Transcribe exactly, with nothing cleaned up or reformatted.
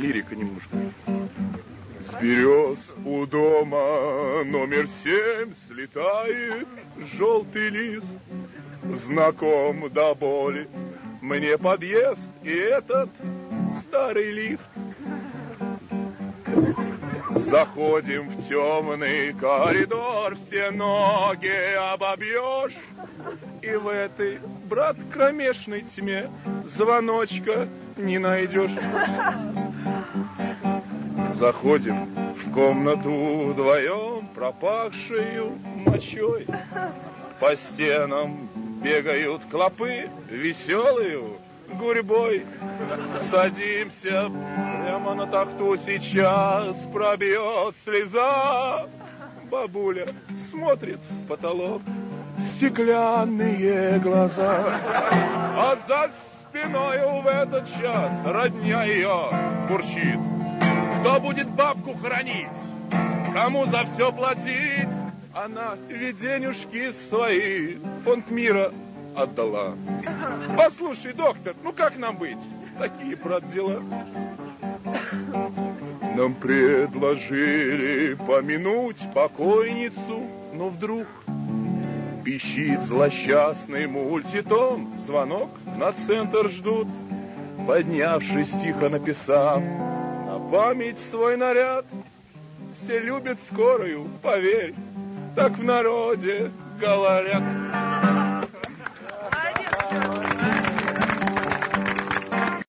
лирика немножко. С берез у дома номер семь слетает желтый лист. Знаком до боли мне подъезд и этот старый лифт. Заходим в темный коридор, все ноги обобьешь, и в этой, брат, кромешной тьме звоночка не найдешь. Заходим в комнату вдвоем, пропахшую мочой. По стенам бегают клопы, веселую гурьбой. Садимся прямо на тахту, сейчас пробьет слеза. Бабуля смотрит в потолок, стеклянные глаза. А за спиною в этот час родня ее бурчит. Кто будет бабку хоронить? Кому за все платить? Она ведь денежки свои фонд мира отдала. Послушай, доктор, ну как нам быть? Такие, брат, дела. Нам предложили помянуть покойницу, но вдруг пищит злосчастный мультитон. Звонок на центр ждут. Поднявшись, тихо написав на память свой наряд. Все любят скорую, поверь, так в народе говорят.